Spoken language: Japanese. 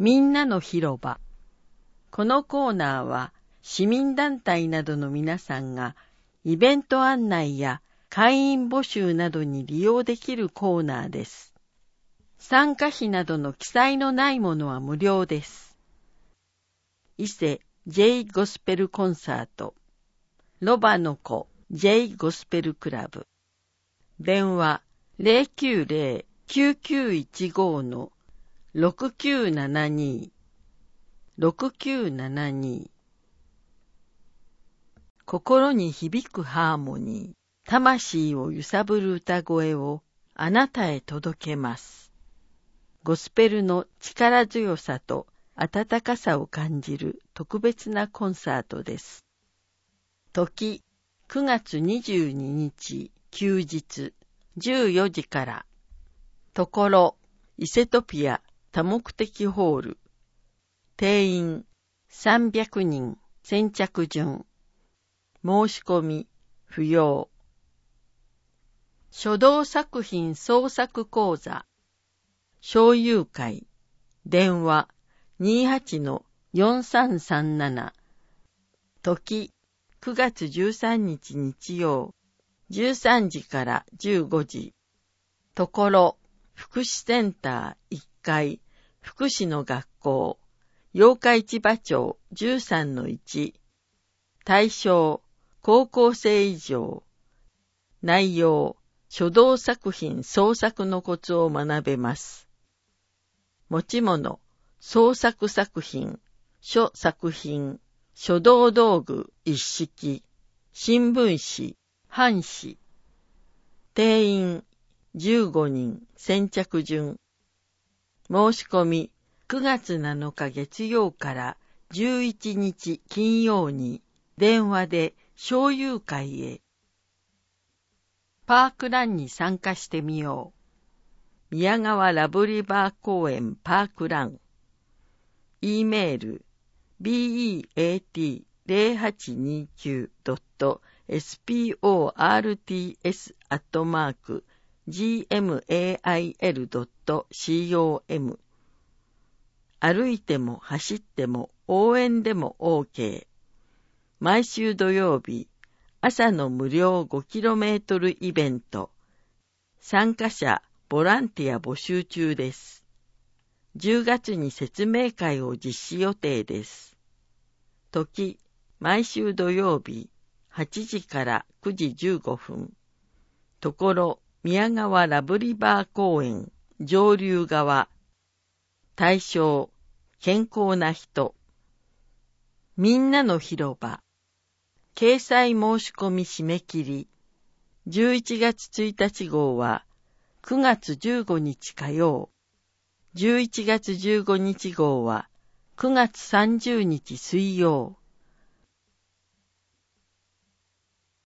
みんなの広場。このコーナーは市民団体などの皆さんがイベント案内や会員募集などに利用できるコーナーです。参加費などの記載のないものは無料です。伊勢 J ゴスペルコンサート、ロバの子 J ゴスペルクラブ、電話 090-9915-6972 6972。心に響くハーモニー、魂を揺さぶる歌声をあなたへ届けます。ゴスペルの力強さと温かさを感じる特別なコンサートです。時、9月22日休日14時から。ところ、イセトピア多目的ホール。定員300人、先着順。申し込み不要。書道作品創作講座。小友会。電話28-4337。時、9月13日日曜、13時から15時。ところ、福祉センター1階、福祉の学校、八日市場町 13-1。対象、高校生以上。内容、書道作品創作のコツを学べます。持ち物、創作作品、書作品、書道道具一式、新聞紙、版紙。定員15人、先着順。申し込み9月7日月曜から11日金曜に電話で小友会へ。パークランに参加してみよう。宮川ラブリバー公園パークラン。E メール beat.sports@gmail.com。 歩いても走っても応援でも OK。 毎週土曜日朝の無料 5km イベント。参加者ボランティア募集中です。10月に説明会を実施予定です。時、毎週土曜日8時から9時15分。ところ、宮川ラブリバー公園上流側。対象、健康な人。みんなの広場。掲載申し込み締め切り。11月1日号は9月15日火曜。11月15日号は9月30日水曜。